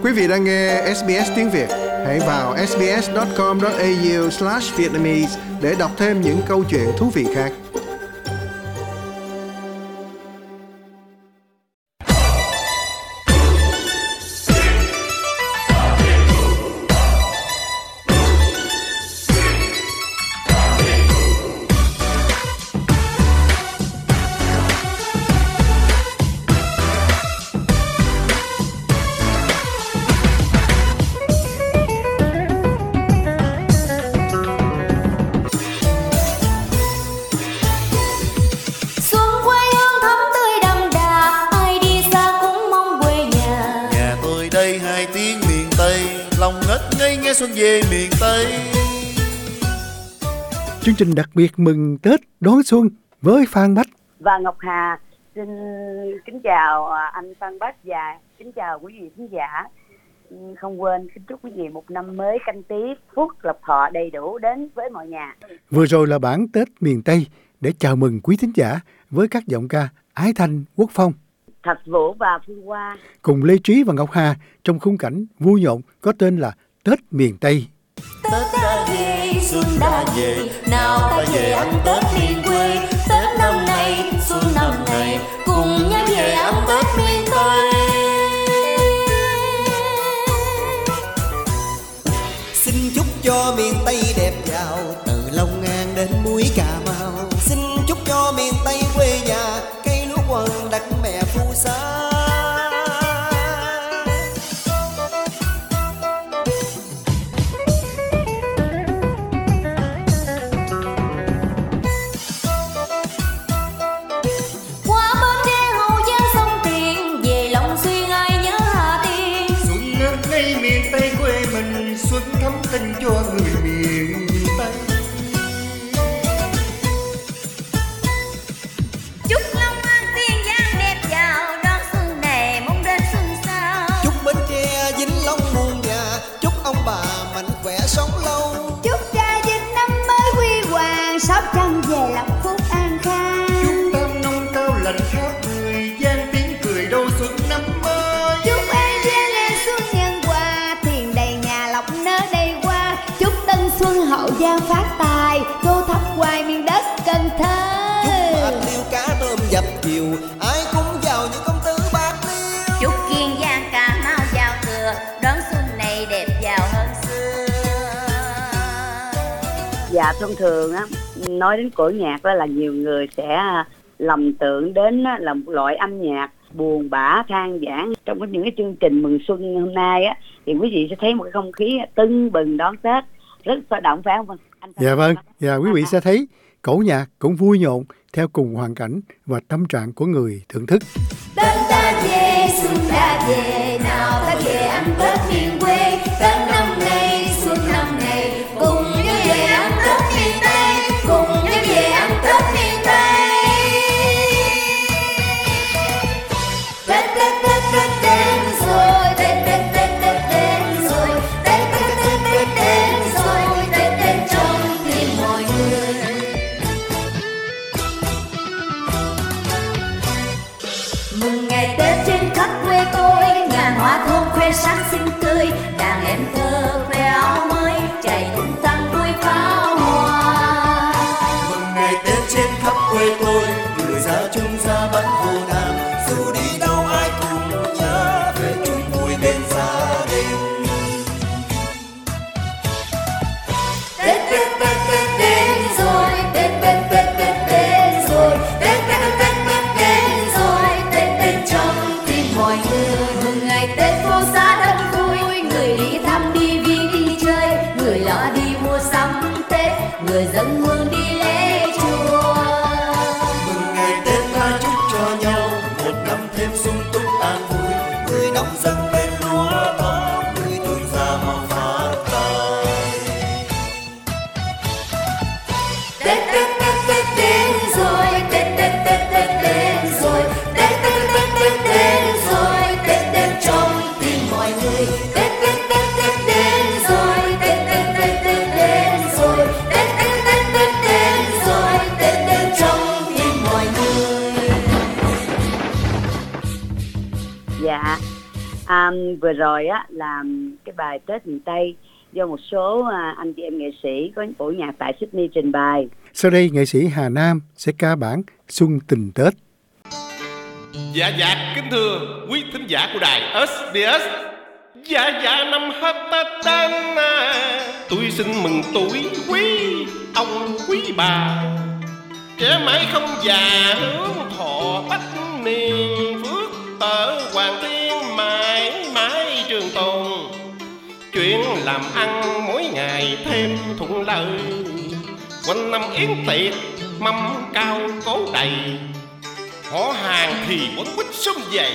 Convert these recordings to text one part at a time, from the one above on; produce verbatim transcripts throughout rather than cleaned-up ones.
Quý vị đang nghe ét bê ét tiếng Việt. Hãy vào sbs chấm com chấm a u slash vietnamese để đọc thêm những câu chuyện thú vị khác. Xuân về miền Tây. Chương trình đặc biệt mừng Tết đón xuân với Phan Bách và Ngọc Hà. Xin kính chào anh Phan Bách và kính chào quý vị khán giả. Không quên kính chúc quý vị một năm mới Canh Tý phúc lộc thọ đầy đủ đến với mọi nhà. Vừa rồi là bản Tết miền Tây để chào mừng quý thính giả với các giọng ca Ái Thanh, Quốc Phong, Thạch Vũ và Phương Hoa cùng Lê Trí và Ngọc Hà trong khung cảnh vui nhộn có tên là Tết miền Tây. Tết đã về, xuân đã về, nào ta về ăn Tết miền quê. Tết năm nay, xuân năm nay, cùng nhau về ăn Tết miền Tây. Xin chúc cho miền Tây đẹp giàu, từ Long An đến mũi Cà Mau. Xin chúc cho miền Tây quê nhà, cây lúa quần đất mẹ phù sa. Tình cho người miền Tây. Chúc Long An Tiền Giang đẹp giàu, đón xuân này mong đến xuân sau. Chúc Bến Tre Vĩnh Long muôn nhà, chúc ông bà mạnh khỏe sống lâu. Chúc Trà Vinh năm mới huy hoàng, Sóc Trăng về lộc phúc an khang. Chúc Tam Nông cao lành khắp người, gian tiếng cười đâu xuân năm mới. Chúc An Giang lên xuân nhân hòa, tiền đầy nhà lộc nở đầy hoa. Chúc Tân Xuân Hậu Giang phát tài, tô thắp hoài miền đất Cần Thơ. Chúc bạc liêu cá tôm dập chiều, ai cũng giàu như công tử bạc liêu. Chúc Kiên Giang Cà Mau giàu thừa, đón xuân này đẹp giàu hơn xưa. Dạ thông thường á, nói đến cổ nhạc đó là nhiều người sẽ lầm tưởng đến là một loại âm nhạc buồn bã than vãn. Trong những cái chương trình mừng xuân hôm nay á, thì quý vị sẽ thấy một cái không khí tưng bừng đón Tết rất sôi động, phải không anh? Dạ vâng, dạ quý vị sẽ thấy cổ nhạc cũng vui nhộn theo cùng hoàn cảnh và tâm trạng của người thưởng thức. Tết ta về, xuân đã về, nào ta về ăn Tết miền quê. Tết năm nay, xuân năm nay, cùng nhau về ăn Tết miền Tây, cùng nhau về ăn Tết miền Tây. Tết Tết Tết Tết đến rồi, Tết Tết Tết Tết đến rồi, Tết Tết Tết Tết đến rồi, Tết đến trong tim mọi người. Mừng ngày Tết trên khắp quê tôi, ngàn hoa thơm khoe sáng xinh tươi, đàn em thơ khoe áo mới, chạy tung tăng đuôi pháo hoa. Mừng ngày Tết trên khắp quê tôi, người ra chung ra bắn vô đàm, dù đi đâu ai cũng nhớ về chung vui bên gia đình. Tết Tết Tết Tết đến rồi, Tết Tết Tết Tết đến rồi, Tết Tết Tết Tết đến rồi, Tết đến trong tim mọi người. Mừng ngày Tết phố xá đông vui, người đi thăm đi vi đi chơi, người lo đi mua sắm Tết, người dâng hương đi lễ chùa. Mừng ngày Tết ta chúc cho nhau một năm thêm sung túc an vui, người nông dân bên lúa to, người tuổi già mau phát tài. Tết Tết Tết Tết đến rồi, Tết Tết Tết Tết đến rồi, Tết Tết Tết Tết đến rồi, Tết đến trong tim mọi người. Tết Tết Tết Tết đến rồi, Tết Tết Tết Tết đến rồi, Tết Tết Tết Tết đến rồi, Tết đến trong tim mọi người. Dạ, À, vừa rồi á là cái bài Tết miền Tây do một số à, anh chị em nghệ sĩ có buổi nhạc tại Sydney trình bày. Sau đây nghệ sĩ Hà Nam sẽ ca bản Xuân Tình Tết. Dạ dạ kính thưa quý thính giả của đài ét bê ét. Dạ dạ năm hết Tết đến à, tôi xin mừng tuổi quý ông quý bà, trẻ mãi không già hướng thọ bách niên, phước ở hoàng tiên mãi mãi trường tồn. Chuyện làm ăn mỗi ngày thêm thuận lợi, quanh năm yến tiệc mâm cao cố đầy, họ hàng thì quấn quýt sum vầy,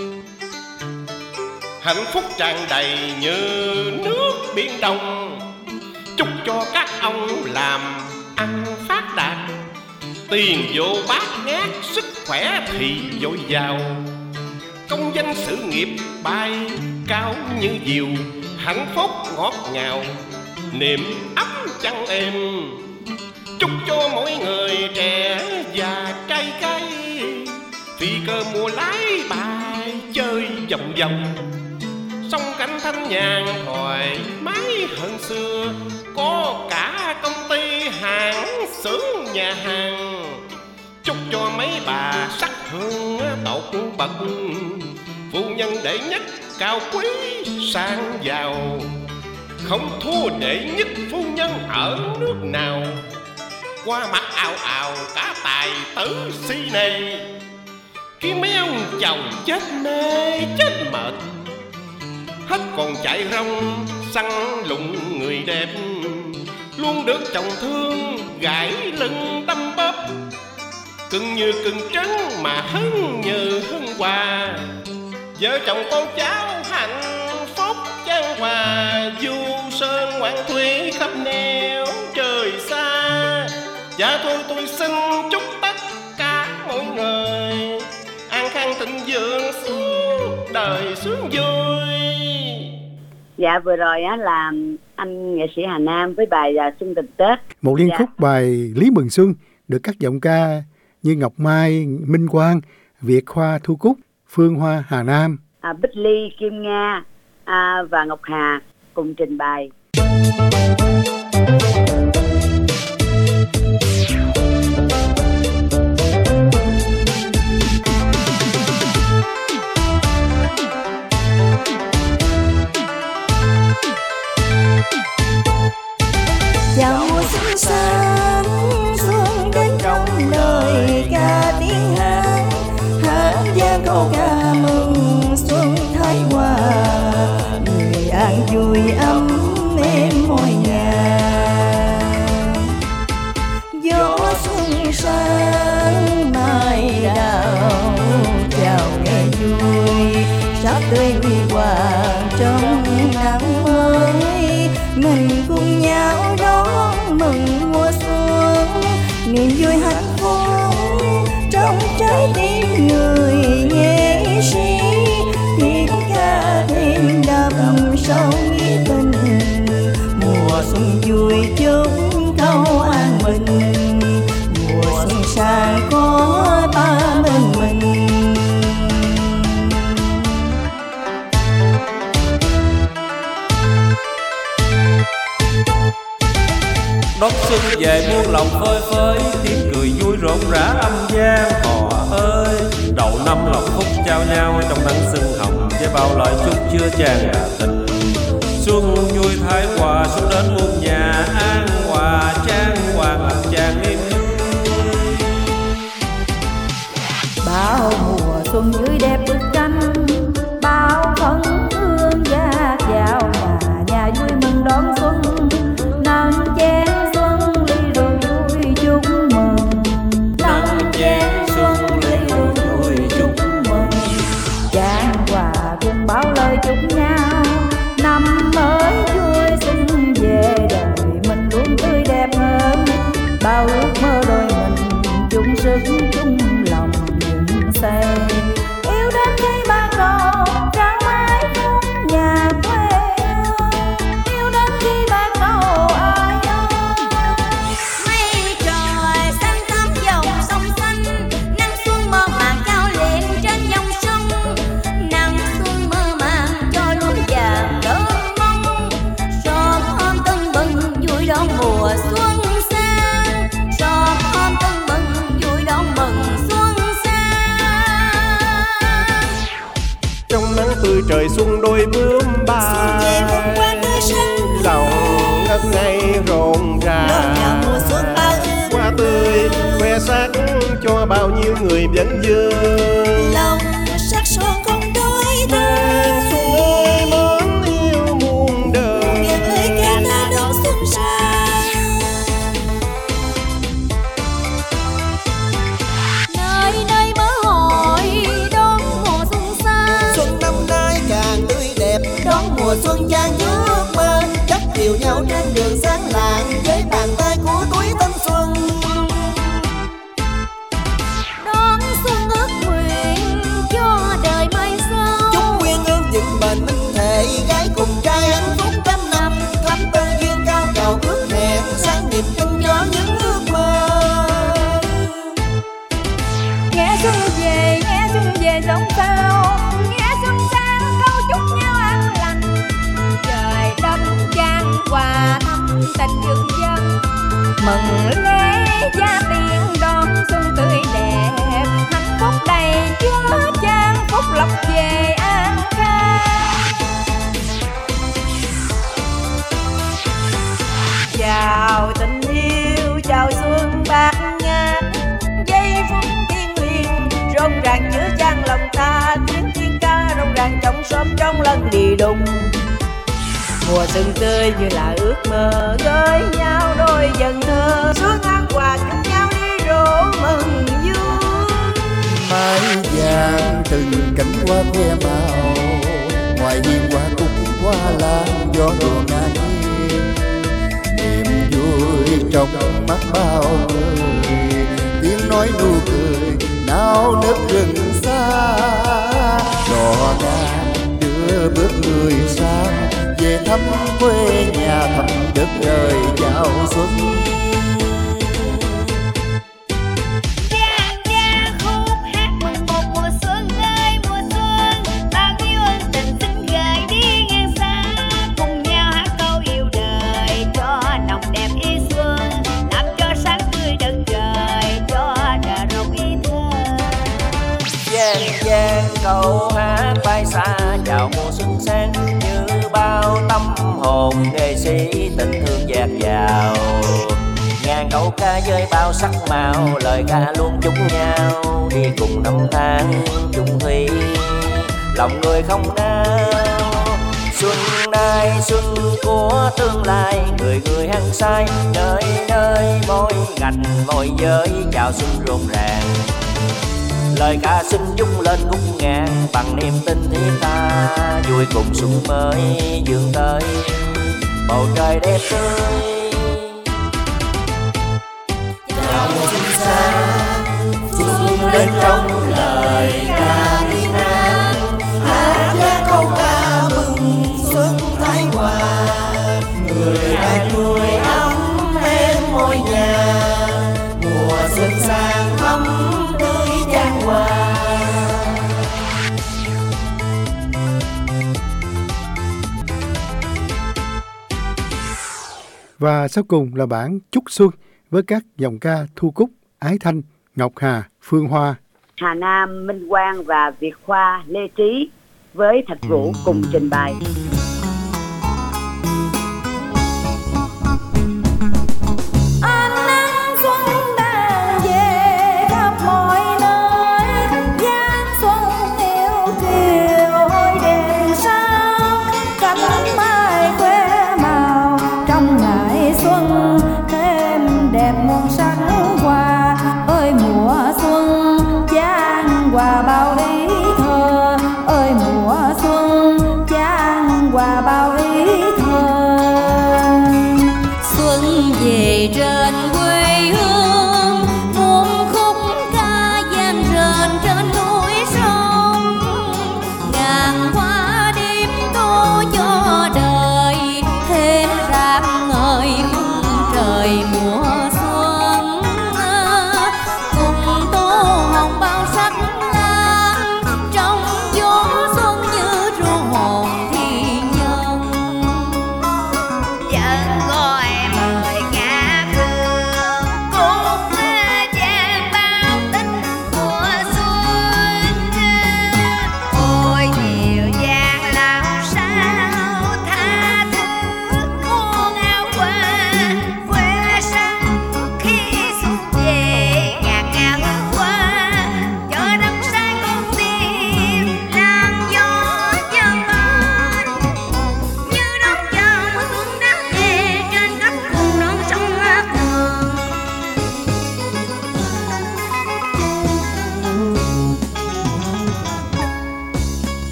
hạnh phúc tràn đầy như nước biển đông. Chúc cho các ông làm ăn phát đạt, tiền vô bát ngát, sức khỏe thì dồi dào, công danh sự nghiệp bay cao như diều, hạnh phúc ngọt ngào niềm ấm chăn êm. Chúc cho mỗi người trẻ già trai cay, phi cơ mua lái bay chơi vòng vòng, song cảnh thanh nhàn thoải mái hơn xưa, có cả công ty hãng xưởng nhà hàng. Chúc cho mấy bà sắc hương tột bậc, phu nhân đệ nhất cao quý sang giàu, không thua đệ nhất phu nhân ở nước nào. Qua mặt ào ào cả tài tử si này, khiến mấy ông chồng chết mê chết mệt, hết còn chạy rong săn lụng người đẹp, luôn được chồng thương gãi lưng đâm bóp, cưng như cưng trứng mà hứng như hưng hoa. Vợ chồng con cháu hạnh phúc chan hòa, du sơn ngoạn thủy khắp nẻo trời xa. Dạ thôi tôi xin chúc tất cả mọi người an khang thịnh vượng suốt đời sướng vui. Dạ vừa rồi á là anh nghệ sĩ Hà Nam với bài là Xuân Tình Tết. Một liên Dạ. khúc bài Lý Mừng Xuân được các giọng ca như Ngọc Mai, Minh Quang, Việt Khoa Thu Cúc, Phương Hoa Hà Nam, À, Bích Ly, Kim Nga à, và Ngọc Hà cùng trình bày. Chào mùa xuân sang, xuân đến trong lời ca tiếng hát, hát vang câu ca mừng xuân thái hòa, người an vui ấm êm mọi nhà. Gió xuân sang mai đào chào ngày vui, sắp tươi huy hoàng trong nắng mới, mình cùng nhau đón mừng mùa xuân, niềm vui hạnh phúc trong trái tim người nghệ sĩ, tiếng ca thêm đậm sâu nghĩa tình. Mùa xuân vui chúc câu an bình, mùa xuân sang có ta bên mình. Đón xuân về muôn lòng phơi phới, tiếng cười vui rộn rã âm vang hò ơi. Đầu năm lòng phúc trao nhau trong nắng xuân hồng, với bao lời chúc chưa tràn đà tình. Xuân vui thái hòa, xuân đến muôn nhà an hòa, trang hoàng ngập tràn niềm vui. Bao mùa xuân dưới đẹp bức tranh, bao phấn hương gia vào nhà, nhà vui mừng đón xuân, nâng chén xuân ly rượu vui chúc mừng, nâng chén xuân ly rượu vui chúc mừng. Chan hòa cùng bao lời chúc nhau, năm mới vui xuân về đời mình luôn tươi đẹp hơn, bao ước mơ đôi mình chung sức chung lòng dựng xây, yêu đến khi ban đầu tươi trời xuân đôi bướm Xuân về muôn bay, qua nơi sân lòng ngất ngây rộn ràng. đón chào mùa xuân bao ương, Hoa tươi khoe sắc cho bao nhiêu người vẫn vương. lòng sắc son không đôi Nàng thôi. xuân ơi mến yêu muôn đời, Nghe lời ca ta đón xuân sang. Nơi nơi mơ hội đón mùa xuân sang. Xuân năm nay càng tươi đẹp, đón mùa xuân chan chứa ước mơ, dắt dìu nhau trên đường sáng lạng với bàn tay của tuổi thanh xuân. Đón xuân ước nguyện cho đời mai sau. Chúc nguyên ương vững bền minh thể, gái cùng trai hạnh phúc trăm năm, thắm tư duyên cao trào ước hẹn, sáng niềm tin cho những ước mơ. Nghe xuân về, nghe xuân về giống sao, nghe xuân sang câu chúc nhau an lành. Trời đất chan hòa thắm tình dương dân, mừng lễ gia tiên đón xuân tươi đẹp, hạnh phúc đầy chứa chan, phúc lộc về an khang. Chào tình yêu, chào xuân bát ngát, giây phút thiên liêng rộn ràng giữa chan lòng ta, tiếng thiên ca rộn ràng trong xóm trong lần đi đùng. Mùa xuân tươi như là ước mơ, gửi nhau đôi dần thơ, xuống an hòa chúc nhau đi rỗ mừng vui. mái vàng từng cánh hoa khoe màu, ngoài hiên hoa cúc hoa lan gió đùa ngang hiên. Niềm vui trong mắt bao người, tiếng nói nụ cười nao nức rừng xa. Đò ngang đưa bước người sang, về thăm quê nhà thăm đất trời chào xuân. Vang vang khúc hát mừng một mùa xuân ơi mùa xuân, bao nhiêu ân tình xin gửi đi ngang xa, cùng nhau hát câu yêu đời cho nồng đẹp ý xuân, làm cho sáng tươi đất trời, cho trà rộng ý thơ. Giang giang câu hát bay xa chào mùa xuân sang, như bao tâm hồn nghệ sĩ tình thương dạt dào. Ngàn câu ca với bao sắc màu, lời ca luôn chúc nhau đi cùng năm tháng chung thủy, lòng người không nao. Xuân nay xuân của tương lai, người người hăng say nơi nơi môi gành môi giới chào xuân rộn ràng. Lời ca xin dung lên khúc ngàn, bằng niềm tin thiết tha vui cùng xuân mới vươn tới bầu trời đẹp tươi. Chào mùa xuân sang, xuân đến trong lời ca tiếng Nam, hát ra câu ca mừng xuân thái hòa, người đang nuôi ấm em ngôi nhà, mùa xuân sang thắm tươi chan hòa. Và sau cùng là bản Chúc Xuân với các dòng ca Thu Cúc, Ái Thanh, Ngọc Hà, Phương Hoa. Hà Nam, Minh Quang và Việt Khoa, Lê Trí với Thạch Vũ cùng trình bày. Ánh nắng xuân đang về khắp mọi nơi, dáng xuân yêu kiều ôi đèn sáng, cánh mai khoe màu trong ngày xuân thêm đẹp muôn sắc hoa. Ơi mùa xuân chan hòa bao ý thơ, ơi mùa xuân chan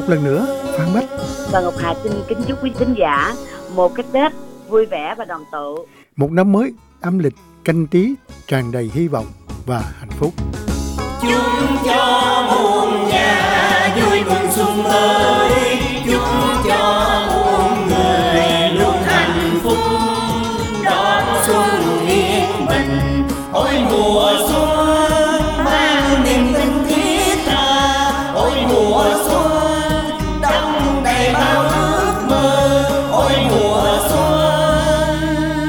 một lần nữa, Phan Bách và Ngọc Hà xin kính chúc quý thính giả một cái Tết vui vẻ và đoàn tụ. Một năm mới âm lịch Canh Tý tràn đầy hy vọng và hạnh phúc. Chúc cho muôn nhà vui mừng xuân tới, chúc cho muôn người luôn hạnh phúc đón xuân yên bình. Ôi mùa xuân mang niềm tình thiết tha, ôi mùa xuân đong đầy bao ước mơ, ôi mùa xuân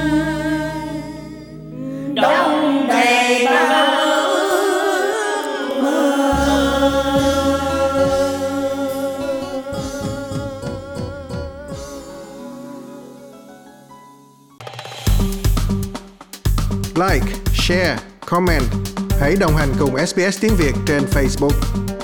đong đầy bao ước mơ. Like, share, comment. Hãy đồng hành cùng ét bê ét tiếng Việt trên Facebook.